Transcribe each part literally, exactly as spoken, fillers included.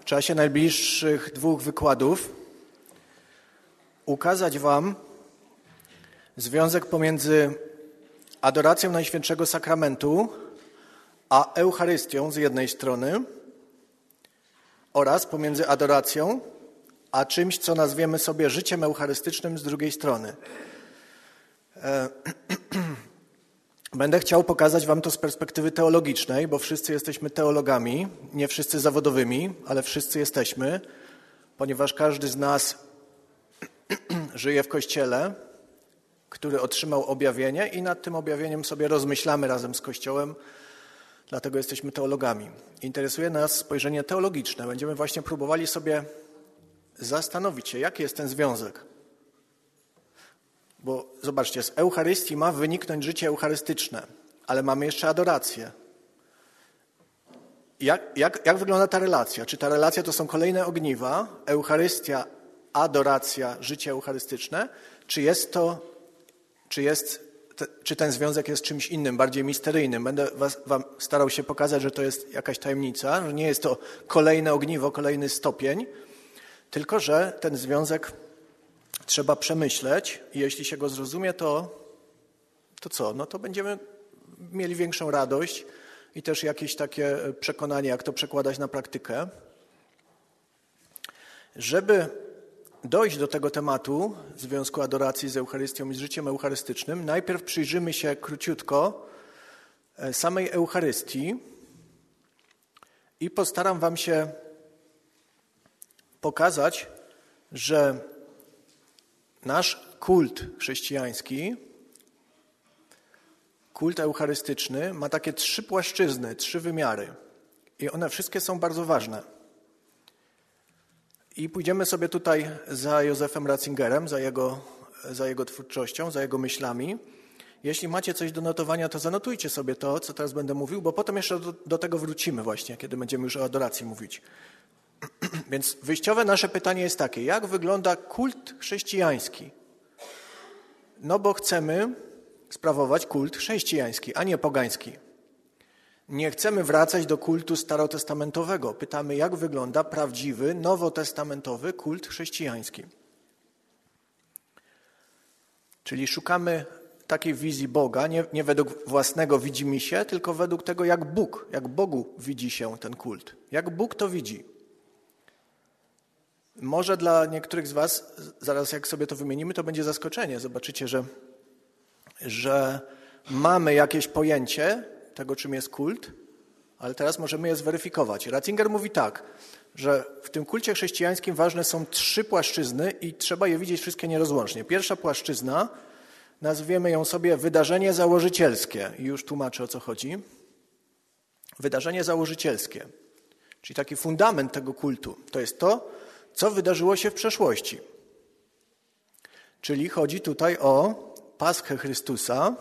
czasie najbliższych dwóch wykładów ukazać wam związek pomiędzy adoracją Najświętszego Sakramentu a Eucharystią z jednej strony oraz pomiędzy adoracją a czymś, co nazwiemy sobie życiem eucharystycznym z drugiej strony. Będę chciał pokazać wam to z perspektywy teologicznej, bo wszyscy jesteśmy teologami, nie wszyscy zawodowymi, ale wszyscy jesteśmy, ponieważ każdy z nas żyje w Kościele, który otrzymał objawienie i nad tym objawieniem sobie rozmyślamy razem z Kościołem, dlatego jesteśmy teologami. Interesuje nas spojrzenie teologiczne. Będziemy właśnie próbowali sobie zastanowić się, jaki jest ten związek. Bo zobaczcie, z Eucharystii ma wyniknąć życie eucharystyczne, ale mamy jeszcze adorację. Jak, jak, jak wygląda ta relacja? Czy ta relacja to są kolejne ogniwa, Eucharystia, adoracja, życie eucharystyczne? Czy jest to, czy, jest, czy ten związek jest czymś innym, bardziej misteryjnym? Będę was, wam starał się pokazać, że to jest jakaś tajemnica, że nie jest to kolejne ogniwo, kolejny stopień, tylko że ten związek trzeba przemyśleć i jeśli się go zrozumie, to, to co? No to będziemy mieli większą radość i też jakieś takie przekonanie, jak to przekładać na praktykę. Żeby dojść do tego tematu związku adoracji z Eucharystią i z życiem eucharystycznym, najpierw przyjrzymy się króciutko samej Eucharystii i postaram wam się pokazać, że nasz kult chrześcijański, kult eucharystyczny ma takie trzy płaszczyzny, trzy wymiary i one wszystkie są bardzo ważne. I pójdziemy sobie tutaj za Józefem Ratzingerem, za jego, za jego twórczością, za jego myślami. Jeśli macie coś do notowania, to zanotujcie sobie to, co teraz będę mówił, bo potem jeszcze do, do tego wrócimy właśnie, kiedy będziemy już o adoracji mówić. Więc wyjściowe nasze pytanie jest takie, jak wygląda kult chrześcijański? No bo chcemy sprawować kult chrześcijański, a nie pogański. Nie chcemy wracać do kultu starotestamentowego. Pytamy, jak wygląda prawdziwy, nowotestamentowy kult chrześcijański. Czyli szukamy takiej wizji Boga, nie, nie według własnego widzimisię, tylko według tego, jak Bóg, jak Bogu widzi się ten kult. Jak Bóg to widzi. Może dla niektórych z was, zaraz jak sobie to wymienimy, to będzie zaskoczenie. Zobaczycie, że, że mamy jakieś pojęcie tego, czym jest kult, ale teraz możemy je zweryfikować. Ratzinger mówi tak, że w tym kulcie chrześcijańskim ważne są trzy płaszczyzny i trzeba je widzieć wszystkie nierozłącznie. Pierwsza płaszczyzna, nazwiemy ją sobie wydarzenie założycielskie. I już tłumaczę, o co chodzi. Wydarzenie założycielskie, czyli taki fundament tego kultu. To jest to, co wydarzyło się w przeszłości. Czyli chodzi tutaj o Paschę Chrystusa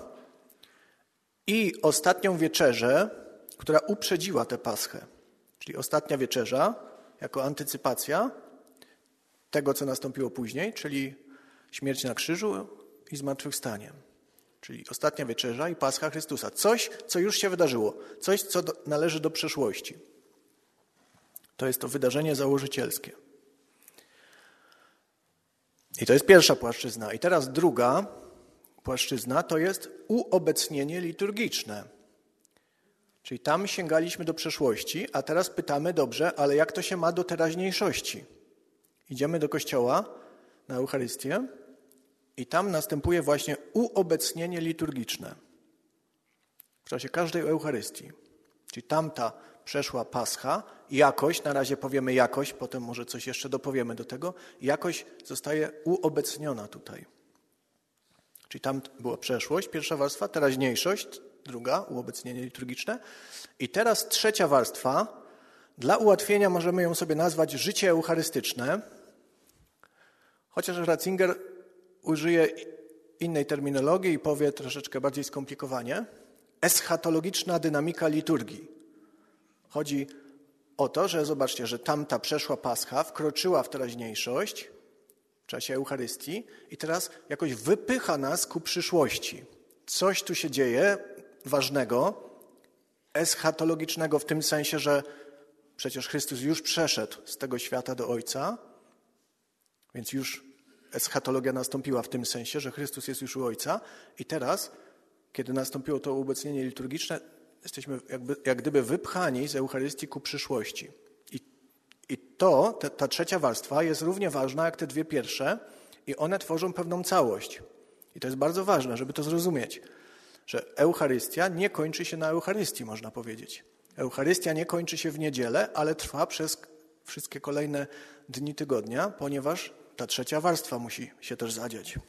i ostatnią wieczerzę, która uprzedziła tę Paschę. Czyli ostatnia wieczerza jako antycypacja tego, co nastąpiło później, czyli śmierć na krzyżu i zmartwychwstanie. Czyli ostatnia wieczerza i Pascha Chrystusa. Coś, co już się wydarzyło. Coś, co do, należy do przeszłości. To jest to wydarzenie założycielskie. I to jest pierwsza płaszczyzna. I teraz druga płaszczyzna to jest uobecnienie liturgiczne. Czyli tam sięgaliśmy do przeszłości, a teraz pytamy, dobrze, ale jak to się ma do teraźniejszości? Idziemy do kościoła na Eucharystię i tam następuje właśnie uobecnienie liturgiczne w czasie każdej Eucharystii. Czyli tamta przeszła Pascha, jakoś, na razie powiemy jakoś, potem może coś jeszcze dopowiemy do tego, jakoś zostaje uobecniona tutaj. Czyli tam była przeszłość, pierwsza warstwa, teraźniejszość, druga, uobecnienie liturgiczne. I teraz trzecia warstwa, dla ułatwienia możemy ją sobie nazwać życie eucharystyczne, chociaż Ratzinger użyje innej terminologii i powie troszeczkę bardziej skomplikowanie, eschatologiczna dynamika liturgii. Chodzi o to, że zobaczcie, że tamta przeszła Pascha, wkroczyła w teraźniejszość w czasie Eucharystii i teraz jakoś wypycha nas ku przyszłości. Coś tu się dzieje ważnego, eschatologicznego w tym sensie, że przecież Chrystus już przeszedł z tego świata do Ojca, więc już eschatologia nastąpiła w tym sensie, że Chrystus jest już u Ojca i teraz, kiedy nastąpiło to uobecnienie liturgiczne, jesteśmy jakby, jak gdyby wypchani z Eucharystii ku przyszłości. I, i to, te, ta trzecia warstwa jest równie ważna jak te dwie pierwsze i one tworzą pewną całość. I to jest bardzo ważne, żeby to zrozumieć, że Eucharystia nie kończy się na Eucharystii, można powiedzieć. Eucharystia nie kończy się w niedzielę, ale trwa przez wszystkie kolejne dni tygodnia, ponieważ ta trzecia warstwa musi się też zadziać.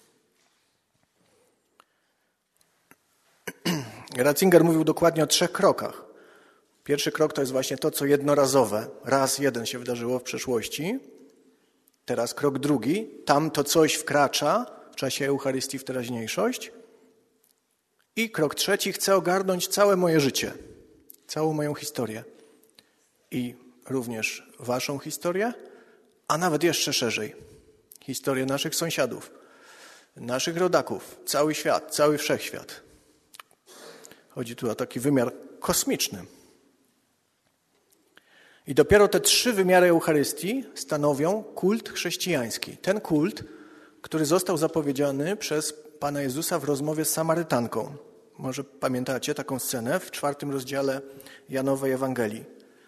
Ratzinger mówił dokładnie o trzech krokach. Pierwszy krok to jest właśnie to, co jednorazowe. Raz jeden się wydarzyło w przeszłości. Teraz krok drugi. Tam to coś wkracza w czasie Eucharystii w teraźniejszość. I krok trzeci. Chcę ogarnąć całe moje życie. Całą moją historię. I również waszą historię, a nawet jeszcze szerzej. Historię naszych sąsiadów, naszych rodaków, cały świat, cały wszechświat. Chodzi tu o taki wymiar kosmiczny. I dopiero te trzy wymiary Eucharystii stanowią kult chrześcijański. Ten kult, który został zapowiedziany przez Pana Jezusa w rozmowie z Samarytanką. Może pamiętacie taką scenę w czwartym rozdziale Janowej Ewangelii.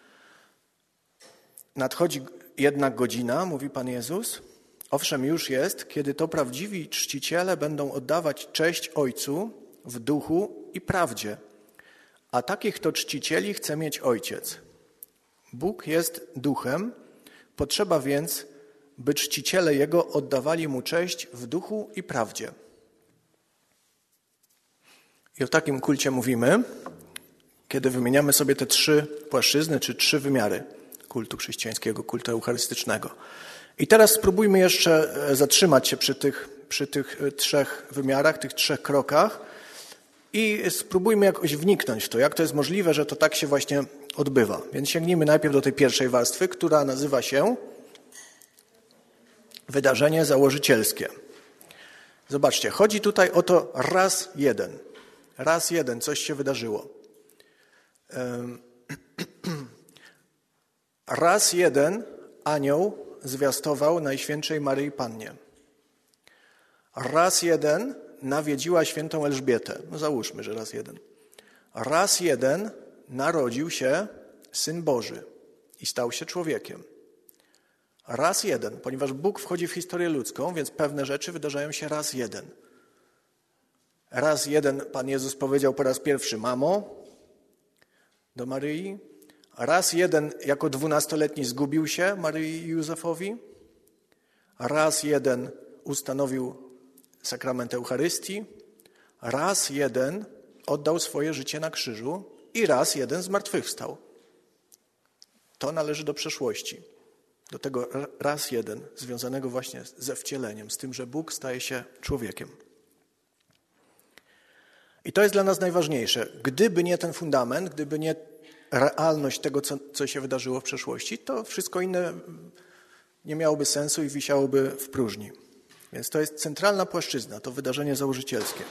Nadchodzi jednak godzina, mówi Pan Jezus, owszem już jest, kiedy to prawdziwi czciciele będą oddawać cześć Ojcu w duchu i prawdzie. A takich to czcicieli chce mieć Ojciec. Bóg jest duchem, potrzeba więc, by czciciele Jego oddawali Mu cześć w duchu i prawdzie. I o takim kulcie mówimy, kiedy wymieniamy sobie te trzy płaszczyzny, czy trzy wymiary kultu chrześcijańskiego, kultu eucharystycznego. I teraz spróbujmy jeszcze zatrzymać się przy tych, przy tych trzech wymiarach, tych trzech krokach i spróbujmy jakoś wniknąć w to, jak to jest możliwe, że to tak się właśnie odbywa. Więc sięgnijmy najpierw do tej pierwszej warstwy, która nazywa się wydarzenie założycielskie. Zobaczcie, chodzi tutaj o to raz jeden. Raz jeden, coś się wydarzyło. Raz jeden anioł zwiastował Najświętszej Maryi Pannie. Raz jeden nawiedziła świętą Elżbietę. No załóżmy, że raz jeden. Raz jeden narodził się Syn Boży i stał się człowiekiem. Raz jeden, ponieważ Bóg wchodzi w historię ludzką, więc pewne rzeczy wydarzają się raz jeden. Raz jeden Pan Jezus powiedział po raz pierwszy mamo do Maryi. Raz jeden jako dwunastoletni zgubił się Maryi i Józefowi. Raz jeden ustanowił sakrament Eucharystii. Raz jeden oddał swoje życie na krzyżu i raz jeden zmartwychwstał. To należy do przeszłości. Do tego raz jeden związanego właśnie ze wcieleniem, z tym, że Bóg staje się człowiekiem. I to jest dla nas najważniejsze. Gdyby nie ten fundament, gdyby nie realność tego, co, co się wydarzyło w przeszłości, to wszystko inne nie miałoby sensu i wisiałoby w próżni. Więc to jest centralna płaszczyzna, to wydarzenie założycielskie.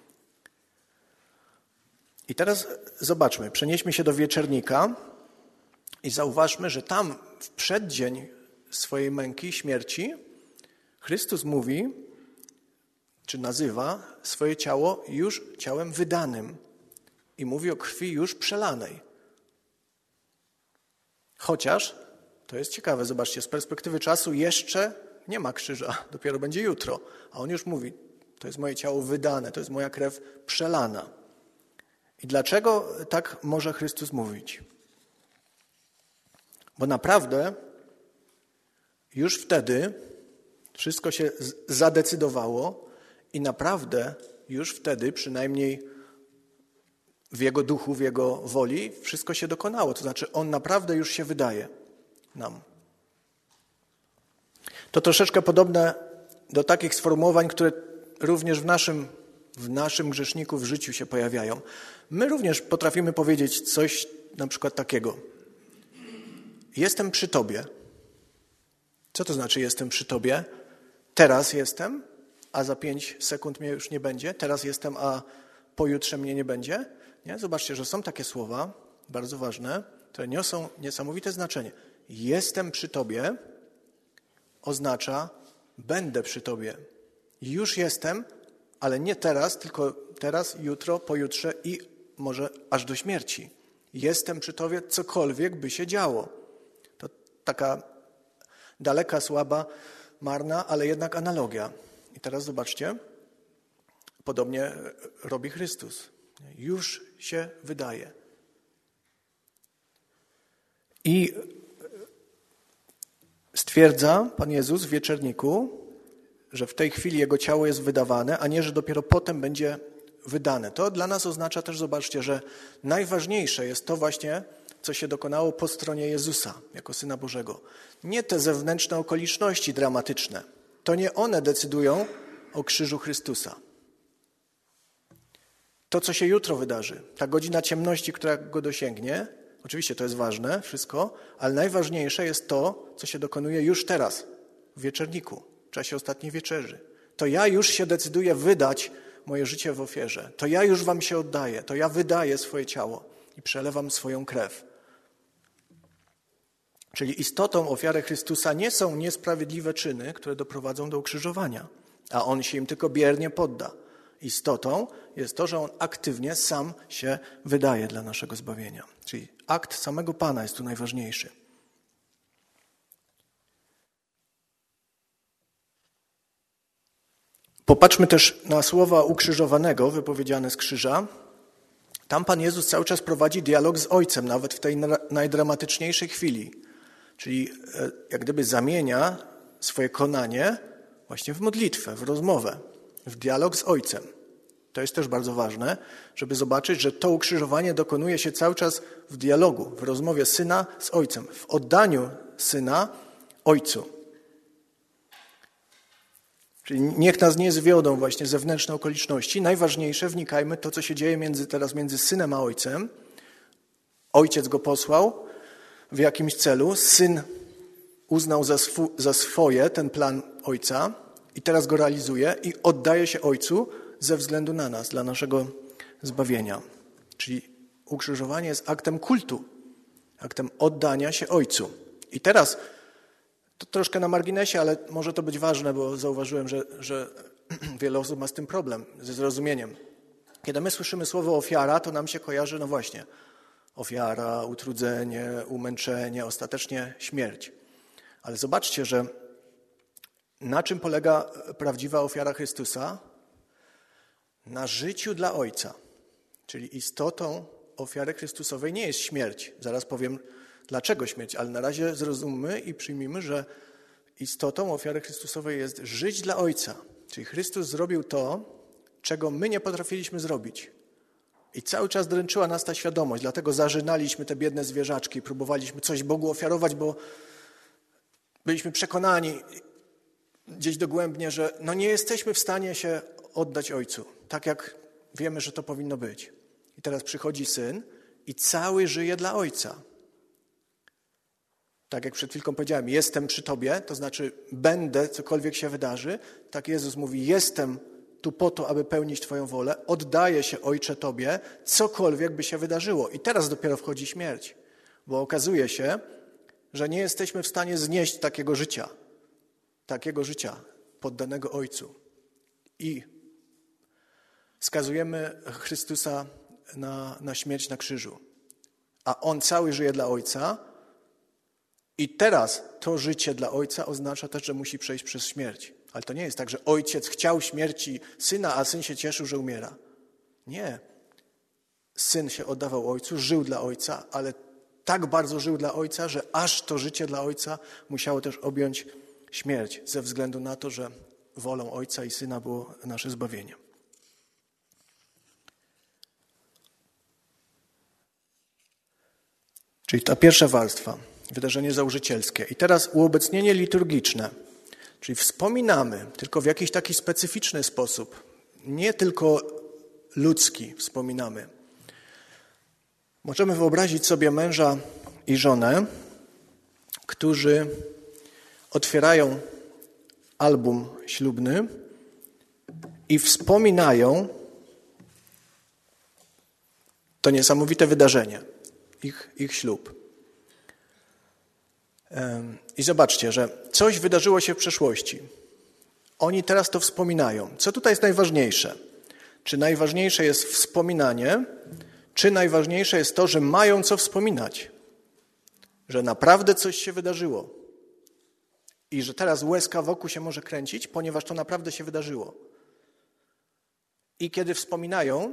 I teraz zobaczmy, przenieśmy się do Wieczernika i zauważmy, że tam w przeddzień swojej męki, śmierci, Chrystus mówi, czy nazywa swoje ciało już ciałem wydanym i mówi o krwi już przelanej. Chociaż, to jest ciekawe, zobaczcie, z perspektywy czasu jeszcze nie ma krzyża, dopiero będzie jutro, a on już mówi, to jest moje ciało wydane, to jest moja krew przelana. I dlaczego tak może Chrystus mówić? Bo naprawdę już wtedy wszystko się zadecydowało i naprawdę już wtedy, przynajmniej w Jego duchu, w Jego woli, wszystko się dokonało. To znaczy On naprawdę już się wydaje nam. To troszeczkę podobne do takich sformułowań, które również w naszym, w naszym grzeszniku w życiu się pojawiają. My również potrafimy powiedzieć coś na przykład takiego. Jestem przy Tobie. Co to znaczy jestem przy Tobie? Teraz jestem, a za pięć sekund mnie już nie będzie. Teraz jestem, a pojutrze mnie nie będzie. Nie? Zobaczcie, że są takie słowa, bardzo ważne. które niosą niesamowite znaczenie. Jestem przy Tobie oznacza będę przy Tobie. Już jestem, ale nie teraz, tylko teraz, jutro, pojutrze i może aż do śmierci. Jestem przy Tobie, cokolwiek by się działo. To taka daleka, słaba, marna, ale jednak analogia. I teraz zobaczcie, podobnie robi Chrystus. Już się wydaje. I stwierdza Pan Jezus w wieczerniku, że w tej chwili Jego ciało jest wydawane, a nie, że dopiero potem będzie wydane. To dla nas oznacza też, zobaczcie, że najważniejsze jest to właśnie, co się dokonało po stronie Jezusa, jako Syna Bożego. Nie te zewnętrzne okoliczności dramatyczne. To nie one decydują o krzyżu Chrystusa. To, co się jutro wydarzy, ta godzina ciemności, która go dosięgnie, oczywiście to jest ważne, wszystko, ale najważniejsze jest to, co się dokonuje już teraz, w wieczerniku, w czasie ostatniej wieczerzy. To ja już się decyduję wydać moje życie w ofierze. To ja już wam się oddaję. To ja wydaję swoje ciało i przelewam swoją krew. Czyli istotą ofiary Chrystusa nie są niesprawiedliwe czyny, które doprowadzą do ukrzyżowania, a On się im tylko biernie podda. Istotą jest to, że On aktywnie sam się wydaje dla naszego zbawienia. Czyli akt samego Pana jest tu najważniejszy. Popatrzmy też na słowa ukrzyżowanego wypowiedziane z krzyża. Tam Pan Jezus cały czas prowadzi dialog z Ojcem, nawet w tej najdramatyczniejszej chwili. Czyli jak gdyby zamienia swoje konanie właśnie w modlitwę, w rozmowę, w dialog z Ojcem. To jest też bardzo ważne, żeby zobaczyć, że to ukrzyżowanie dokonuje się cały czas w dialogu, w rozmowie Syna z Ojcem, w oddaniu Syna Ojcu. Czyli niech nas nie zwiodą właśnie zewnętrzne okoliczności. Najważniejsze, wnikajmy to, co się dzieje między, teraz między Synem a Ojcem. Ojciec go posłał w jakimś celu, Syn uznał za, swu, za swoje ten plan Ojca i teraz go realizuje i oddaje się Ojcu ze względu na nas, dla naszego zbawienia. Czyli ukrzyżowanie jest aktem kultu, aktem oddania się Ojcu. I teraz, to troszkę na marginesie, ale może to być ważne, bo zauważyłem, że, że wiele osób ma z tym problem, ze zrozumieniem. Kiedy my słyszymy słowo ofiara, to nam się kojarzy, no właśnie, ofiara, utrudzenie, umęczenie, ostatecznie śmierć. Ale zobaczcie, że na czym polega prawdziwa ofiara Chrystusa? Na życiu dla Ojca. Czyli istotą ofiary Chrystusowej nie jest śmierć. Zaraz powiem, dlaczego śmierć, ale na razie zrozummy i przyjmijmy, że istotą ofiary Chrystusowej jest żyć dla Ojca. Czyli Chrystus zrobił to, czego my nie potrafiliśmy zrobić. I cały czas dręczyła nas ta świadomość, dlatego zażynaliśmy te biedne zwierzaczki, próbowaliśmy coś Bogu ofiarować, bo byliśmy przekonani gdzieś dogłębnie, że no nie jesteśmy w stanie się oddać Ojcu, tak jak wiemy, że to powinno być. I teraz przychodzi Syn i cały żyje dla Ojca. Tak jak przed chwilką powiedziałem, jestem przy Tobie, to znaczy będę, cokolwiek się wydarzy. Tak Jezus mówi, jestem tu po to, aby pełnić Twoją wolę, oddaję się Ojcze Tobie, cokolwiek by się wydarzyło. I teraz dopiero wchodzi śmierć, bo okazuje się, że nie jesteśmy w stanie znieść takiego życia, takiego życia poddanego Ojcu. I skazujemy Chrystusa na, na śmierć na krzyżu. A On cały żyje dla Ojca i teraz to życie dla Ojca oznacza też, że musi przejść przez śmierć. Ale to nie jest tak, że Ojciec chciał śmierci Syna, a Syn się cieszył, że umiera. Nie. Syn się oddawał Ojcu, żył dla Ojca, ale tak bardzo żył dla Ojca, że aż to życie dla Ojca musiało też objąć śmierć, ze względu na to, że wolą Ojca i Syna było nasze zbawienie. Czyli ta pierwsza warstwa, wydarzenie założycielskie. I teraz uobecnienie liturgiczne, czyli wspominamy, tylko w jakiś taki specyficzny sposób, nie tylko ludzki wspominamy. Możemy wyobrazić sobie męża i żonę, którzy otwierają album ślubny i wspominają to niesamowite wydarzenie, ich, ich ślub. I zobaczcie, że coś wydarzyło się w przeszłości. Oni teraz to wspominają. Co tutaj jest najważniejsze? Czy najważniejsze jest wspominanie, czy najważniejsze jest to, że mają co wspominać? Że naprawdę coś się wydarzyło. I że teraz łezka wokół się może kręcić, ponieważ to naprawdę się wydarzyło. I kiedy wspominają,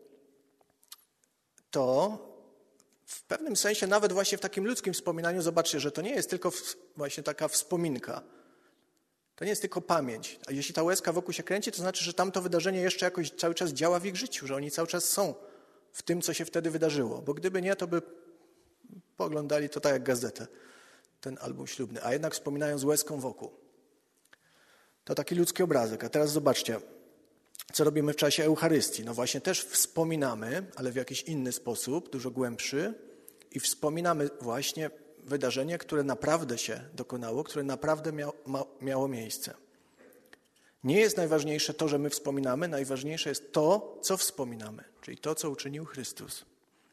to w pewnym sensie, nawet właśnie w takim ludzkim wspominaniu, zobaczcie, że to nie jest tylko właśnie taka wspominka. To nie jest tylko pamięć. A jeśli ta łezka wokół się kręci, to znaczy, że tamto wydarzenie jeszcze jakoś cały czas działa w ich życiu, że oni cały czas są w tym, co się wtedy wydarzyło. Bo gdyby nie, to by poglądali to tak jak gazetę, ten album ślubny. A jednak wspominają z łezką wokół. To taki ludzki obrazek. A teraz zobaczcie, co robimy w czasie Eucharystii. No właśnie też wspominamy, ale w jakiś inny sposób, dużo głębszy. I wspominamy właśnie wydarzenie, które naprawdę się dokonało, które naprawdę miało, ma, miało miejsce. Nie jest najważniejsze to, że my wspominamy, najważniejsze jest to, co wspominamy, czyli to, co uczynił Chrystus.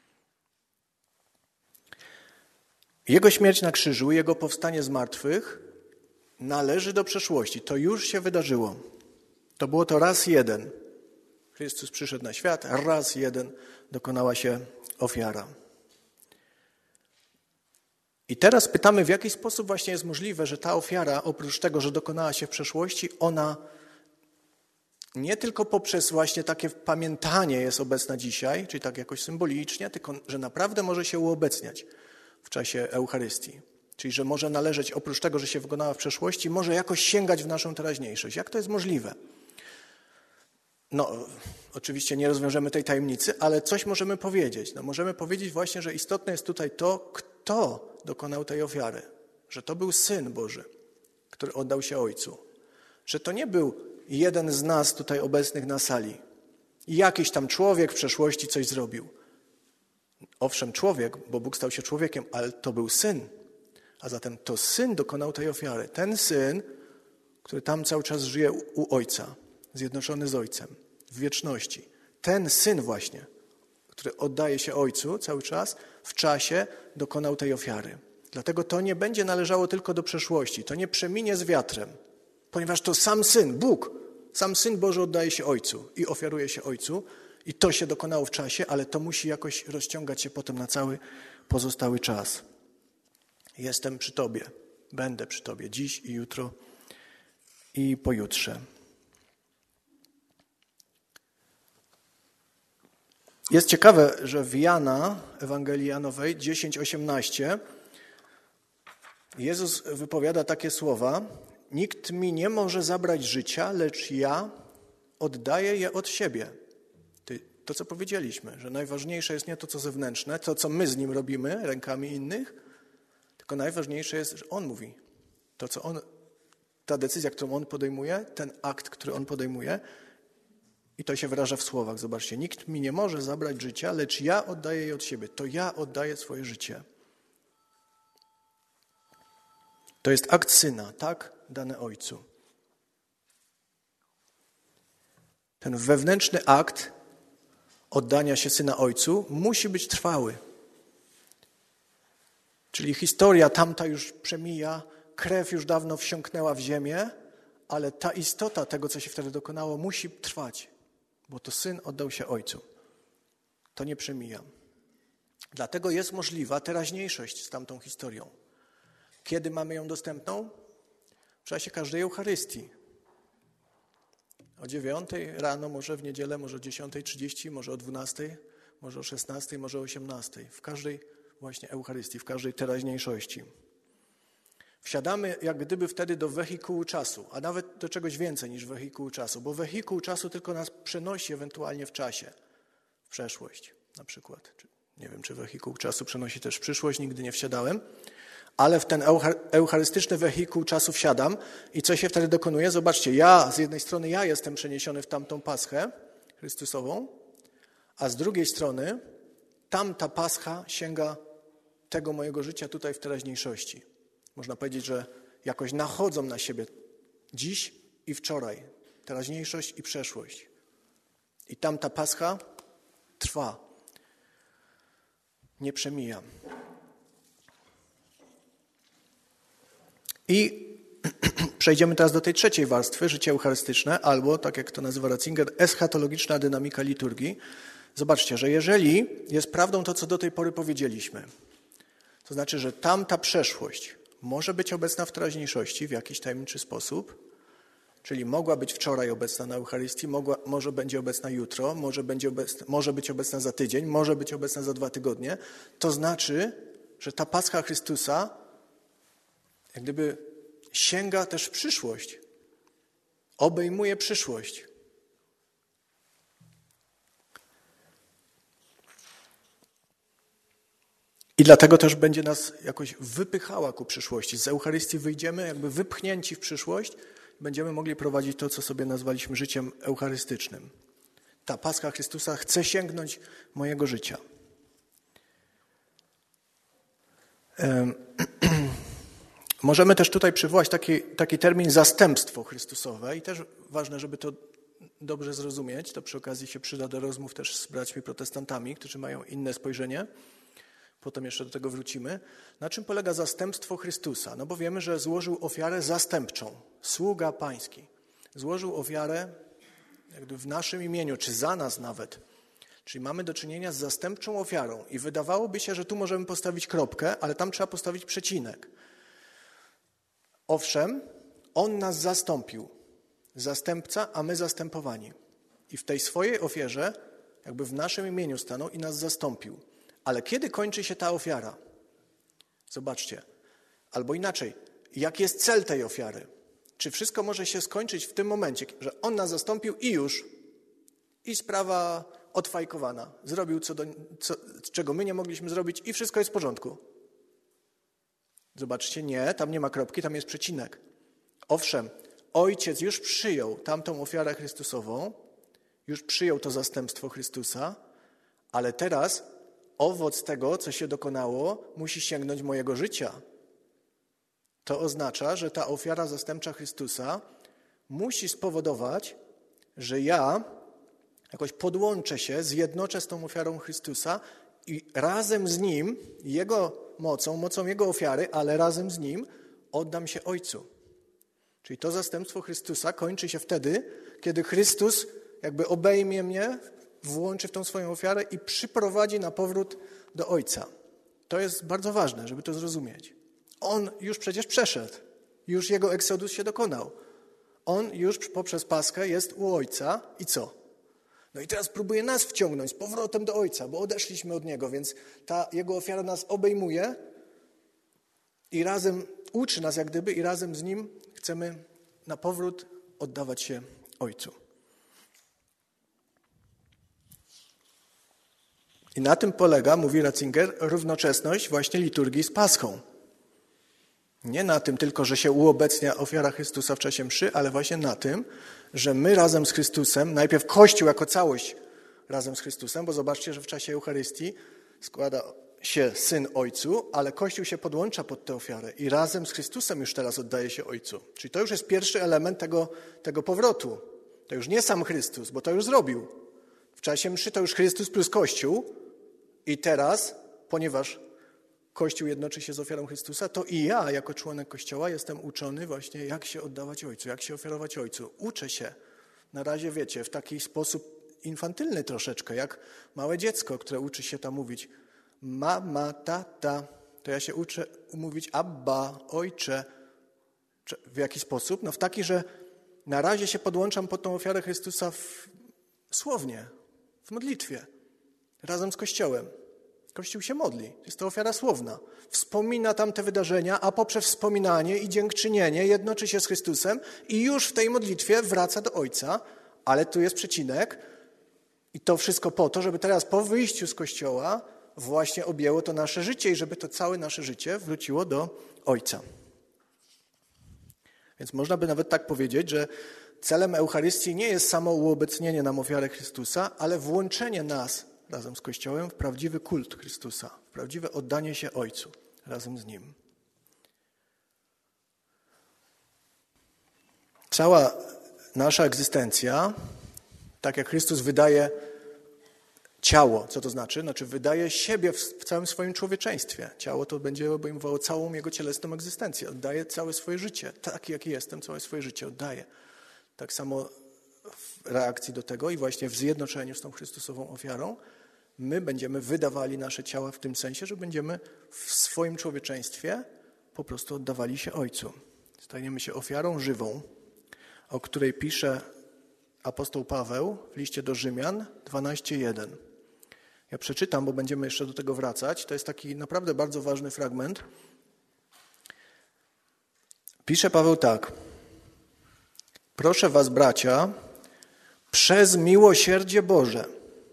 Jego śmierć na krzyżu, Jego powstanie z martwych należy do przeszłości. To już się wydarzyło. To było to raz jeden. Chrystus przyszedł na świat, raz jeden dokonała się ofiara. I teraz pytamy, w jaki sposób właśnie jest możliwe, że ta ofiara, oprócz tego, że dokonała się w przeszłości, ona nie tylko poprzez właśnie takie pamiętanie jest obecna dzisiaj, czyli tak jakoś symbolicznie, tylko że naprawdę może się uobecniać w czasie Eucharystii. Czyli że może należeć, oprócz tego, że się wykonała w przeszłości, może jakoś sięgać w naszą teraźniejszość. Jak to jest możliwe? No, oczywiście nie rozwiążemy tej tajemnicy, ale coś możemy powiedzieć. No, możemy powiedzieć właśnie, że istotne jest tutaj to, kto dokonał tej ofiary. Że to był Syn Boży, który oddał się Ojcu. Że to nie był jeden z nas tutaj obecnych na sali. I jakiś tam człowiek w przeszłości coś zrobił. Owszem, człowiek, bo Bóg stał się człowiekiem, ale to był Syn. A zatem to Syn dokonał tej ofiary. Ten Syn, który tam cały czas żyje u Ojca, zjednoczony z Ojcem, w wieczności. Ten Syn właśnie, który oddaje się Ojcu cały czas, w czasie dokonał tej ofiary. Dlatego to nie będzie należało tylko do przeszłości. To nie przeminie z wiatrem, ponieważ to sam Syn, Bóg, sam Syn Boży oddaje się Ojcu i ofiaruje się Ojcu. I to się dokonało w czasie, ale to musi jakoś rozciągać się potem na cały pozostały czas. Jestem przy Tobie, będę przy Tobie dziś i jutro i pojutrze. Jest ciekawe, że w Jana, Ewangelii Janowej dziesięć osiemnaście, Jezus wypowiada takie słowa: nikt mi nie może zabrać życia, lecz ja oddaję je od siebie. To, co powiedzieliśmy, że najważniejsze jest nie to, co zewnętrzne, to, co my z nim robimy, rękami innych, tylko najważniejsze jest, że on mówi. To, co on, ta decyzja, którą on podejmuje, ten akt, który on podejmuje, i to się wyraża w słowach. Zobaczcie, nikt mi nie może zabrać życia, lecz ja oddaję je od siebie. To ja oddaję swoje życie. To jest akt Syna, tak dany Ojcu. Ten wewnętrzny akt oddania się Syna Ojcu musi być trwały. Czyli historia tamta już przemija, krew już dawno wsiąknęła w ziemię, ale ta istota tego, co się wtedy dokonało, musi trwać, bo to Syn oddał się Ojcu. To nie przemija. Dlatego jest możliwa teraźniejszość z tamtą historią. Kiedy mamy ją dostępną? W czasie każdej Eucharystii. O dziewiątej rano, może w niedzielę, może o dziesiątej trzydzieści, może o dwunastej, może o szesnastej, może o osiemnastej. W każdej właśnie Eucharystii, w każdej teraźniejszości. Wsiadamy jak gdyby wtedy do wehikułu czasu, a nawet do czegoś więcej niż wehikułu czasu, bo wehikuł czasu tylko nas przenosi ewentualnie w czasie, w przeszłość na przykład. Nie wiem, czy wehikuł czasu przenosi też w przyszłość, nigdy nie wsiadałem, ale w ten eucharystyczny wehikuł czasu wsiadam i co się wtedy dokonuje? Zobaczcie, ja z jednej strony ja jestem przeniesiony w tamtą Paschę Chrystusową, a z drugiej strony tamta Pascha sięga tego mojego życia tutaj w teraźniejszości. Można powiedzieć, że jakoś nachodzą na siebie dziś i wczoraj, teraźniejszość i przeszłość. I tamta Pascha trwa, nie przemija. I przejdziemy teraz do tej trzeciej warstwy, życie eucharystyczne, albo, tak jak to nazywa Ratzinger, eschatologiczna dynamika liturgii. Zobaczcie, że jeżeli jest prawdą to, co do tej pory powiedzieliśmy, to znaczy, że tamta przeszłość może być obecna w teraźniejszości w jakiś tajemniczy sposób, czyli mogła być wczoraj obecna na Eucharystii, mogła, może będzie obecna jutro, może, będzie obecna, może być obecna za tydzień, może być obecna za dwa tygodnie, to znaczy, że ta Pascha Chrystusa jak gdyby sięga też w przyszłość, obejmuje przyszłość. I dlatego też będzie nas jakoś wypychała ku przyszłości. Z Eucharystii wyjdziemy jakby wypchnięci w przyszłość, będziemy mogli prowadzić to, co sobie nazwaliśmy życiem eucharystycznym. Ta Pascha Chrystusa chce sięgnąć mojego życia. Możemy też tutaj przywołać taki, taki termin zastępstwo Chrystusowe i też ważne, żeby to dobrze zrozumieć. To przy okazji się przyda do rozmów też z braćmi protestantami, którzy mają inne spojrzenie. Potem jeszcze do tego wrócimy. Na czym polega zastępstwo Chrystusa? No bo wiemy, że złożył ofiarę zastępczą. Sługa pański. Złożył ofiarę jakby w naszym imieniu, czy za nas nawet. Czyli mamy do czynienia z zastępczą ofiarą. I wydawałoby się, że tu możemy postawić kropkę, ale tam trzeba postawić przecinek. Owszem, On nas zastąpił. Zastępca, a my zastępowani. I w tej swojej ofierze jakby w naszym imieniu stanął i nas zastąpił. Ale kiedy kończy się ta ofiara? Zobaczcie. Albo inaczej, jaki jest cel tej ofiary? Czy wszystko może się skończyć w tym momencie, że On nas zastąpił i już? I sprawa odfajkowana. Zrobił, co do, co, czego my nie mogliśmy zrobić i wszystko jest w porządku. Zobaczcie, nie, tam nie ma kropki, tam jest przecinek. Owszem, Ojciec już przyjął tamtą ofiarę Chrystusową, już przyjął to zastępstwo Chrystusa, ale teraz owoc tego, co się dokonało, musi sięgnąć mojego życia. To oznacza, że ta ofiara zastępcza Chrystusa musi spowodować, że ja jakoś podłączę się, zjednoczę z tą ofiarą Chrystusa i razem z Nim, Jego mocą, mocą Jego ofiary, ale razem z Nim oddam się Ojcu. Czyli to zastępstwo Chrystusa kończy się wtedy, kiedy Chrystus jakby obejmie mnie, włączy w tą swoją ofiarę i przyprowadzi na powrót do Ojca. To jest bardzo ważne, żeby to zrozumieć. On już przecież przeszedł. Już Jego eksodus się dokonał. On już poprzez Paschę jest u Ojca i co? No i teraz próbuje nas wciągnąć z powrotem do Ojca, bo odeszliśmy od Niego, więc ta Jego ofiara nas obejmuje i razem uczy nas jak gdyby i razem z Nim chcemy na powrót oddawać się Ojcu. I na tym polega, mówi Ratzinger, równoczesność właśnie liturgii z Paschą. Nie na tym tylko, że się uobecnia ofiara Chrystusa w czasie mszy, ale właśnie na tym, że my razem z Chrystusem, najpierw Kościół jako całość razem z Chrystusem, bo zobaczcie, że w czasie Eucharystii składa się Syn Ojcu, ale Kościół się podłącza pod tę ofiarę i razem z Chrystusem już teraz oddaje się Ojcu. Czyli to już jest pierwszy element tego, tego powrotu. To już nie sam Chrystus, bo to już zrobił. W czasie mszy to już Chrystus plus Kościół i teraz, ponieważ Kościół jednoczy się z ofiarą Chrystusa, to i ja jako członek Kościoła jestem uczony właśnie, jak się oddawać Ojcu, jak się ofiarować Ojcu. Uczę się. Na razie, wiecie, w taki sposób infantylny troszeczkę, jak małe dziecko, które uczy się tam mówić mama, tata. To ja się uczę mówić abba, ojcze. W jaki sposób? No w taki, że na razie się podłączam pod tą ofiarę Chrystusa w, słownie, w modlitwie, razem z Kościołem. Kościół się modli. Jest to ofiara słowna. Wspomina tam te wydarzenia, a poprzez wspominanie i dziękczynienie jednoczy się z Chrystusem i już w tej modlitwie wraca do Ojca. Ale tu jest przecinek i to wszystko po to, żeby teraz po wyjściu z Kościoła właśnie objęło to nasze życie i żeby to całe nasze życie wróciło do Ojca. Więc można by nawet tak powiedzieć, że celem Eucharystii nie jest samo uobecnienie nam ofiary Chrystusa, ale włączenie nas razem z Kościołem w prawdziwy kult Chrystusa, w prawdziwe oddanie się Ojcu razem z Nim. Cała nasza egzystencja, tak jak Chrystus wydaje ciało. Co to znaczy? Znaczy wydaje siebie w, w całym swoim człowieczeństwie. Ciało to będzie obejmowało całą jego cielesną egzystencję. Oddaje całe swoje życie. Taki, jaki jestem, całe swoje życie oddaję. Tak samo w reakcji do tego i właśnie w zjednoczeniu z tą Chrystusową ofiarą my będziemy wydawali nasze ciała w tym sensie, że będziemy w swoim człowieczeństwie po prostu oddawali się Ojcu. Stajemy się ofiarą żywą, o której pisze apostoł Paweł w liście do Rzymian dwanaście jeden. Ja przeczytam, bo będziemy jeszcze do tego wracać. To jest taki naprawdę bardzo ważny fragment. Pisze Paweł tak. Proszę was, bracia, przez miłosierdzie Boże,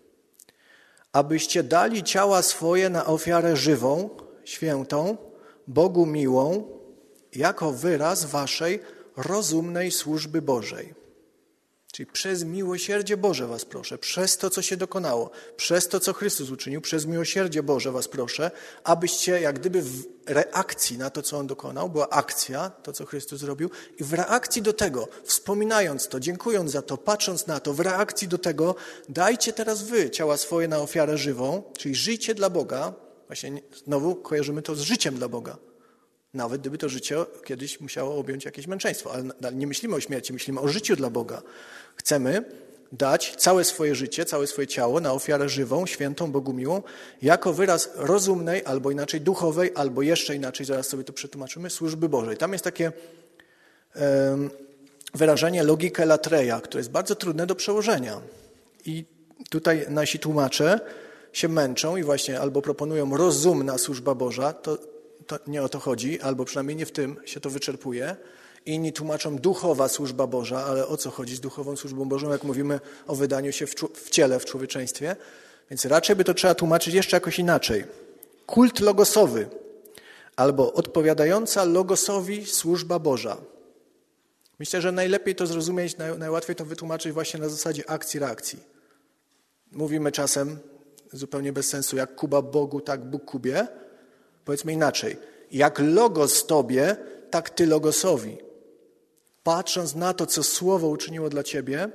abyście dali ciała swoje na ofiarę żywą, świętą, Bogu miłą, jako wyraz waszej rozumnej służby Bożej. Czyli przez miłosierdzie Boże was proszę, przez to, co się dokonało, przez to, co Chrystus uczynił, przez miłosierdzie Boże was proszę, abyście jak gdyby w reakcji na to, co On dokonał, była akcja, to, co Chrystus zrobił, i w reakcji do tego, wspominając to, dziękując za to, patrząc na to, w reakcji do tego, dajcie teraz wy ciała swoje na ofiarę żywą, czyli żyjcie dla Boga. Właśnie znowu kojarzymy to z życiem dla Boga. Nawet gdyby to życie kiedyś musiało objąć jakieś męczeństwo, ale nie myślimy o śmierci, myślimy o życiu dla Boga. Chcemy dać całe swoje życie, całe swoje ciało na ofiarę żywą, świętą, Bogu miłą, jako wyraz rozumnej, albo inaczej duchowej, albo jeszcze inaczej, zaraz sobie to przetłumaczymy, służby Bożej. Tam jest takie um, wyrażenie logike latreia, które jest bardzo trudne do przełożenia. I tutaj nasi tłumacze się męczą i właśnie albo proponują rozumna służba Boża, to To nie o to chodzi, albo przynajmniej nie w tym się to wyczerpuje. Inni tłumaczą duchowa służba Boża, ale o co chodzi z duchową służbą Bożą, jak mówimy o wydaniu się w, w ciele, w człowieczeństwie. Więc raczej by to trzeba tłumaczyć jeszcze jakoś inaczej. Kult logosowy, albo odpowiadająca logosowi służba Boża. Myślę, że najlepiej to zrozumieć, naj, najłatwiej to wytłumaczyć właśnie na zasadzie akcji-reakcji. Mówimy czasem, zupełnie bez sensu, jak Kuba Bogu, tak Bóg Kubie. Powiedzmy inaczej, jak logos tobie, tak ty logosowi. Patrząc na to, co Słowo uczyniło dla ciebie,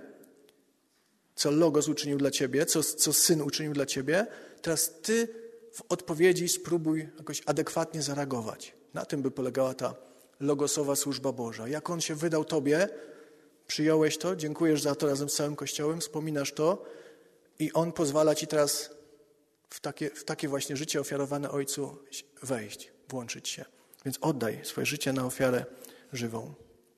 co logos uczynił dla ciebie, co, co Syn uczynił dla ciebie, teraz ty w odpowiedzi spróbuj jakoś adekwatnie zareagować. Na tym by polegała ta logosowa służba Boża. Jak On się wydał tobie, przyjąłeś to, dziękujesz za to razem z całym Kościołem, wspominasz to i On pozwala ci teraz w takie, w takie właśnie życie ofiarowane Ojcu wejść, włączyć się. Więc oddaj swoje życie na ofiarę żywą.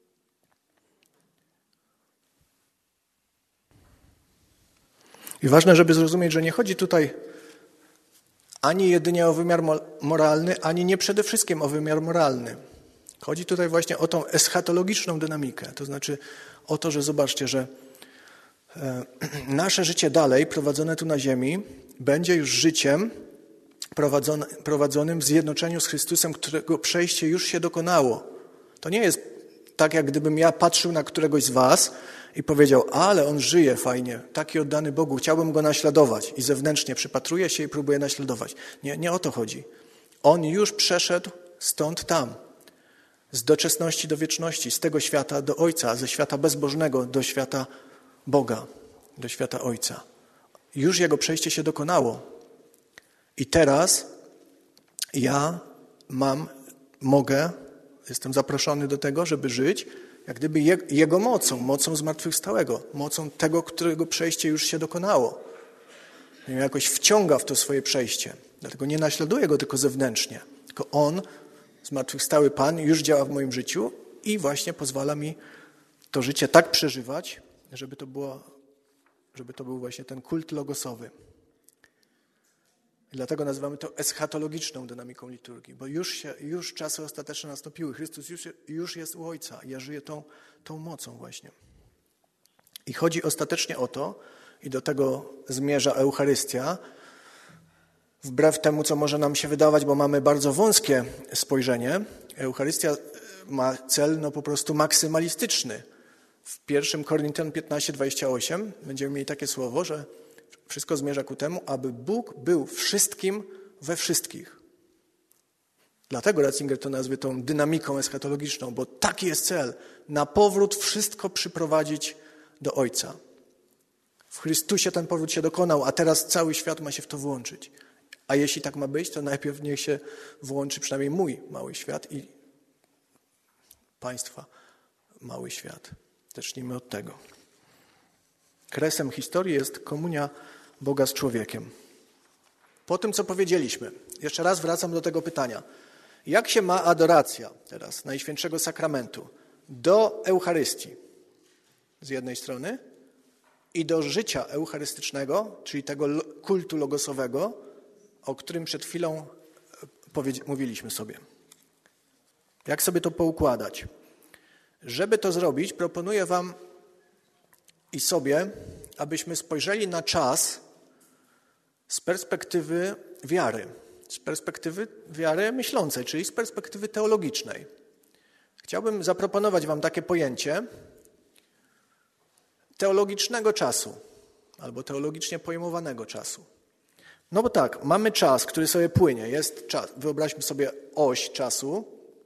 I ważne, żeby zrozumieć, że nie chodzi tutaj ani jedynie o wymiar moralny, ani nie przede wszystkim o wymiar moralny. Chodzi tutaj właśnie o tą eschatologiczną dynamikę. To znaczy o to, że zobaczcie, że e, nasze życie dalej prowadzone tu na ziemi będzie już życiem prowadzone, prowadzonym w zjednoczeniu z Chrystusem, którego przejście już się dokonało. To nie jest tak, jak gdybym ja patrzył na któregoś z was i powiedział, ale on żyje fajnie, taki oddany Bogu, chciałbym go naśladować i zewnętrznie przypatruję się i próbuję naśladować. Nie, nie o to chodzi. On już przeszedł stąd tam, z doczesności do wieczności, z tego świata do Ojca, ze świata bezbożnego do świata Boga, do świata Ojca. Już jego przejście się dokonało. I teraz ja mam, mogę, jestem zaproszony do tego, żeby żyć jak gdyby je, Jego mocą, mocą zmartwychwstałego, mocą tego, którego przejście już się dokonało. I mnie jakoś wciąga w to swoje przejście. Dlatego nie naśladuję Go tylko zewnętrznie. Tylko On, zmartwychwstały Pan, już działa w moim życiu i właśnie pozwala mi to życie tak przeżywać, żeby to było, żeby to był właśnie ten kult logosowy. I dlatego nazywamy to eschatologiczną dynamiką liturgii, bo już, się, już czasy ostateczne nastąpiły. Chrystus już, już jest u Ojca i ja żyję tą, tą mocą właśnie. I chodzi ostatecznie o to, i do tego zmierza Eucharystia, wbrew temu, co może nam się wydawać, bo mamy bardzo wąskie spojrzenie, Eucharystia ma cel no po prostu maksymalistyczny. W pierwszym Koryntian piętnaście, dwadzieścia osiem będziemy mieli takie słowo, że wszystko zmierza ku temu, aby Bóg był wszystkim we wszystkich. Dlatego Ratzinger to nazwie tą dynamiką eschatologiczną, bo taki jest cel. Na powrót wszystko przyprowadzić do Ojca. w Chrystusie ten powrót się dokonał, a teraz cały świat ma się w to włączyć. A jeśli tak ma być, to najpierw niech się włączy przynajmniej mój mały świat i państwa mały świat. Zacznijmy od tego. Kresem historii jest komunia Boga z człowiekiem. Po tym, co powiedzieliśmy, jeszcze raz wracam do tego pytania. Jak się ma adoracja teraz Najświętszego Sakramentu do Eucharystii z jednej strony i do życia eucharystycznego, czyli tego kultu logosowego, o którym przed chwilą mówiliśmy sobie. Jak sobie to poukładać? Żeby to zrobić, proponuję wam i sobie, abyśmy spojrzeli na czas z perspektywy wiary, z perspektywy wiary myślącej, czyli z perspektywy teologicznej. Chciałbym zaproponować wam takie pojęcie teologicznego czasu albo teologicznie pojmowanego czasu. No bo tak, mamy czas, który sobie płynie. Jest czas, wyobraźmy sobie oś czasu,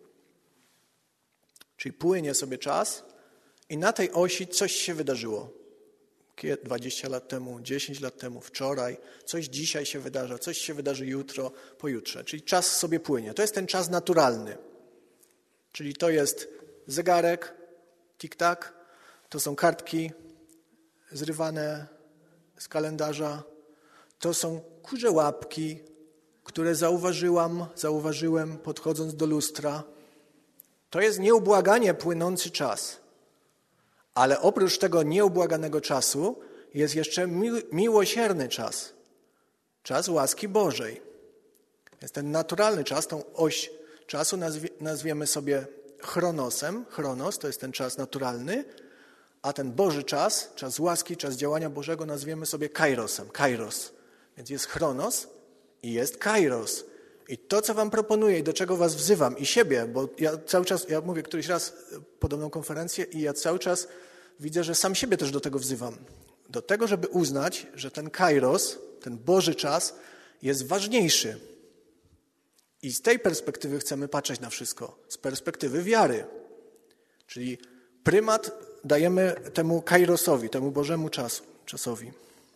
czyli płynie sobie czas i na tej osi coś się wydarzyło. dwadzieścia lat temu, dziesięć lat temu, wczoraj, coś dzisiaj się wydarza, coś się wydarzy jutro, pojutrze. Czyli czas sobie płynie. To jest ten czas naturalny. Czyli to jest zegarek, tik-tak, to są kartki zrywane z kalendarza, to są kurze łapki, które zauważyłam, zauważyłem podchodząc do lustra. To jest nieubłaganie płynący czas. Ale oprócz tego nieubłaganego czasu jest jeszcze mi- miłosierny czas. Czas łaski Bożej. Jest ten naturalny czas, tą oś czasu nazwie, nazwiemy sobie chronosem. Chronos to jest ten czas naturalny, a ten Boży czas, czas łaski, czas działania Bożego nazwiemy sobie kairosem. Kairos. Więc jest chronos i jest kairos. I to, co wam proponuję i do czego was wzywam i siebie, bo ja cały czas, ja mówię któryś raz podobną konferencję i ja cały czas widzę, że sam siebie też do tego wzywam. Do tego, żeby uznać, że ten kairos, ten Boży czas jest ważniejszy. I z tej perspektywy chcemy patrzeć na wszystko. Z perspektywy wiary. Czyli prymat dajemy temu kairosowi, temu Bożemu czasu, czasowi.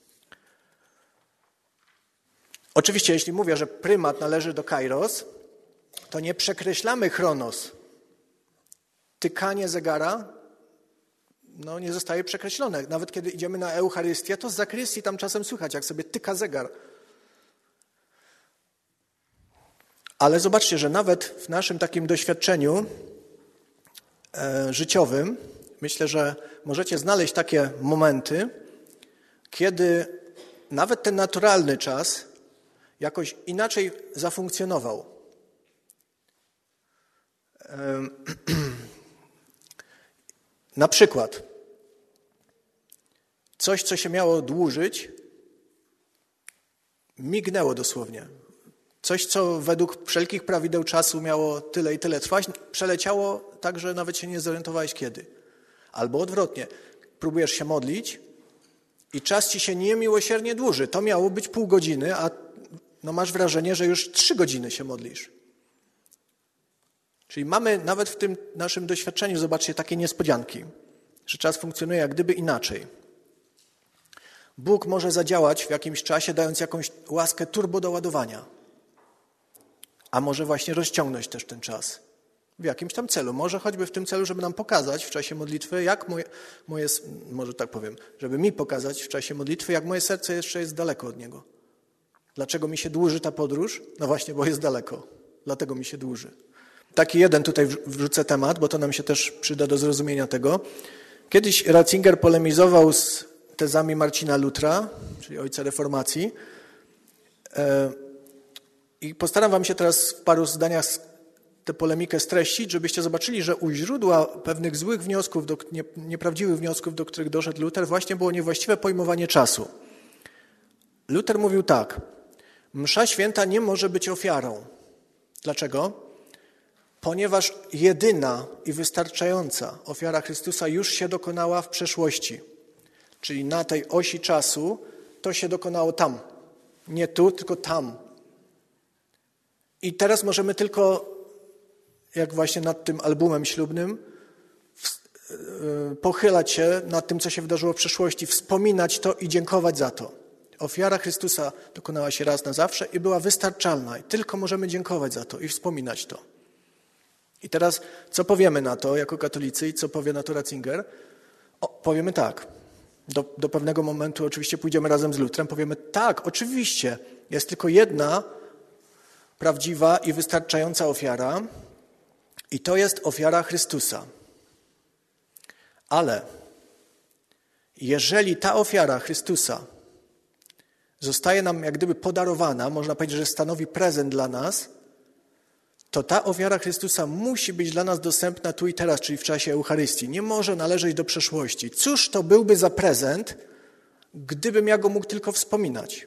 Oczywiście, jeśli mówię, że prymat należy do kairos, to nie przekreślamy chronos. Tykanie zegara no, nie zostaje przekreślone. Nawet kiedy idziemy na Eucharystię, to z zakrystii tam czasem słychać, jak sobie tyka zegar. Ale zobaczcie, że nawet w naszym takim doświadczeniu e, życiowym, myślę, że możecie znaleźć takie momenty, kiedy nawet ten naturalny czas jakoś inaczej zafunkcjonował. Na przykład coś, co się miało dłużyć, mignęło dosłownie. Coś, co według wszelkich prawideł czasu miało tyle i tyle trwać, przeleciało tak, że nawet się nie zorientowałeś kiedy. Albo odwrotnie, próbujesz się modlić i czas ci się niemiłosiernie dłuży. To miało być pół godziny, a no masz wrażenie, że już trzy godziny się modlisz. Czyli mamy nawet w tym naszym doświadczeniu, zobaczcie, takie niespodzianki, że czas funkcjonuje jak gdyby inaczej. Bóg może zadziałać w jakimś czasie, dając jakąś łaskę turbo do ładowania, a może właśnie rozciągnąć też ten czas w jakimś tam celu. Może choćby w tym celu, żeby nam pokazać w czasie modlitwy, jak moje, moje może tak powiem, żeby mi pokazać w czasie modlitwy, jak moje serce jeszcze jest daleko od Niego. Dlaczego mi się dłuży ta podróż? No właśnie, bo jest daleko. Dlatego mi się dłuży. Taki jeden tutaj wrzucę temat, bo to nam się też przyda do zrozumienia tego. Kiedyś Ratzinger polemizował z tezami Marcina Lutra, czyli ojca reformacji. I postaram wam się teraz w paru zdaniach tę polemikę streścić, żebyście zobaczyli, że u źródła pewnych złych wniosków, do, nie, nieprawdziwych wniosków, do których doszedł Luter, właśnie było niewłaściwe pojmowanie czasu. Luter mówił tak: msza święta nie może być ofiarą. Dlaczego? Ponieważ jedyna i wystarczająca ofiara Chrystusa już się dokonała w przeszłości. Czyli na tej osi czasu to się dokonało tam. Nie tu, tylko tam. I teraz możemy tylko, jak właśnie nad tym albumem ślubnym, pochylać się nad tym, co się wydarzyło w przeszłości, wspominać to i dziękować za to. Ofiara Chrystusa dokonała się raz na zawsze i była wystarczalna. I tylko możemy dziękować za to i wspominać to. I teraz, co powiemy na to jako katolicy i co powie na to Ratzinger? O, powiemy tak. Do, do pewnego momentu oczywiście pójdziemy razem z Lutrem. Powiemy tak, oczywiście, jest tylko jedna prawdziwa i wystarczająca ofiara i to jest ofiara Chrystusa. Ale jeżeli ta ofiara Chrystusa zostaje nam jak gdyby podarowana, można powiedzieć, że stanowi prezent dla nas, to ta ofiara Chrystusa musi być dla nas dostępna tu i teraz, czyli w czasie Eucharystii. Nie może należeć do przeszłości. Cóż to byłby za prezent, gdybym ja go mógł tylko wspominać?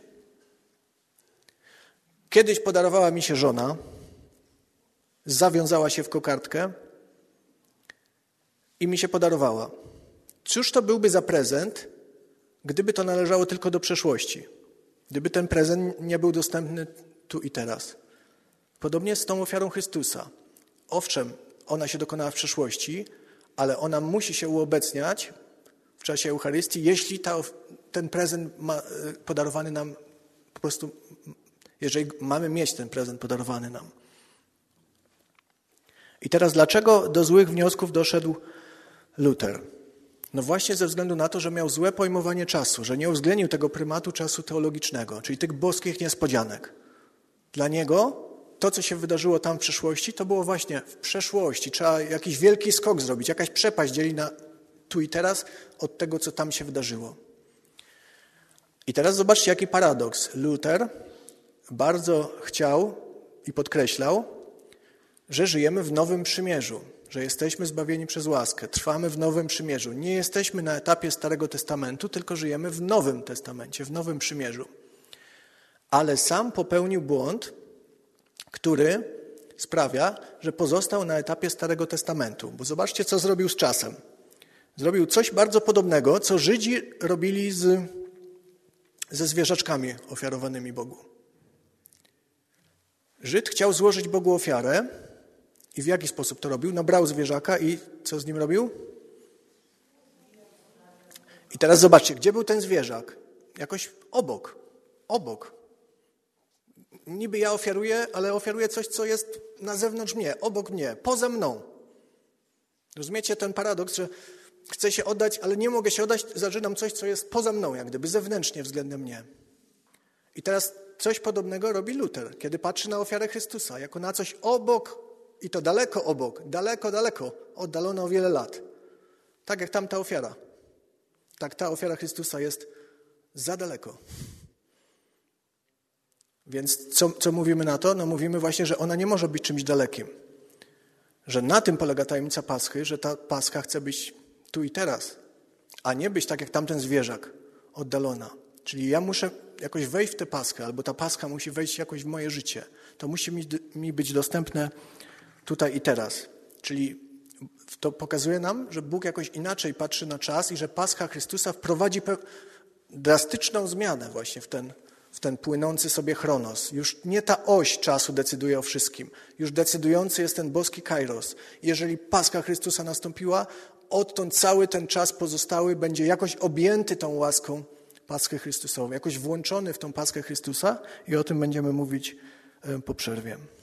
Kiedyś podarowała mi się żona, zawiązała się w kokardkę i mi się podarowała. Cóż to byłby za prezent, gdyby to należało tylko do przeszłości? Gdyby ten prezent nie był dostępny tu i teraz. Podobnie z tą ofiarą Chrystusa. Owszem, ona się dokonała w przeszłości, ale ona musi się uobecniać w czasie Eucharystii, jeśli ta, ten prezent ma, podarowany nam po prostu, jeżeli mamy mieć ten prezent podarowany nam. I teraz dlaczego do złych wniosków doszedł Luter? No właśnie ze względu na to, że miał złe pojmowanie czasu, że nie uwzględnił tego prymatu czasu teologicznego, czyli tych boskich niespodzianek. Dla niego to, co się wydarzyło tam w przeszłości, to było właśnie w przeszłości. Trzeba jakiś wielki skok zrobić, jakaś przepaść dzieli na tu i teraz od tego, co tam się wydarzyło. I teraz zobaczcie, jaki paradoks. Luter bardzo chciał i podkreślał, że żyjemy w nowym przymierzu, że jesteśmy zbawieni przez łaskę, trwamy w nowym przymierzu. Nie jesteśmy na etapie Starego Testamentu, tylko żyjemy w Nowym Testamencie, w nowym przymierzu. Ale sam popełnił błąd, który sprawia, że pozostał na etapie Starego Testamentu. Bo zobaczcie, co zrobił z czasem. Zrobił coś bardzo podobnego, co Żydzi robili z, ze zwierzaczkami ofiarowanymi Bogu. Żyd chciał złożyć Bogu ofiarę i w jaki sposób to robił? No brał zwierzaka i co z nim robił? I teraz zobaczcie, gdzie był ten zwierzak? Jakoś obok, obok. Niby ja ofiaruję, ale ofiaruję coś, co jest na zewnątrz mnie, obok mnie, poza mną. Rozumiecie ten paradoks, że chcę się oddać, ale nie mogę się oddać, zaczynam coś, co jest poza mną, jak gdyby zewnętrznie względem mnie. I teraz coś podobnego robi Luter, kiedy patrzy na ofiarę Chrystusa, jako na coś obok i to daleko obok, daleko, daleko, oddalone o wiele lat. Tak jak tamta ofiara. Tak ta ofiara Chrystusa jest za daleko. Więc co, co mówimy na to? No mówimy właśnie, że ona nie może być czymś dalekim. Że na tym polega tajemnica Paschy, że ta Pascha chce być tu i teraz, a nie być tak jak tamten zwierzak, oddalona. Czyli ja muszę jakoś wejść w tę Paschę, albo ta Pascha musi wejść jakoś w moje życie. To musi mi, mi być dostępne tutaj i teraz. Czyli to pokazuje nam, że Bóg jakoś inaczej patrzy na czas i że Pascha Chrystusa wprowadzi pe- drastyczną zmianę właśnie w ten w ten płynący sobie chronos. Już nie ta oś czasu decyduje o wszystkim. Już decydujący jest ten boski kairos. Jeżeli Pascha Chrystusa nastąpiła, odtąd cały ten czas pozostały będzie jakoś objęty tą łaską Paschy Chrystusową, jakoś włączony w tą Paschę Chrystusa i o tym będziemy mówić po przerwie.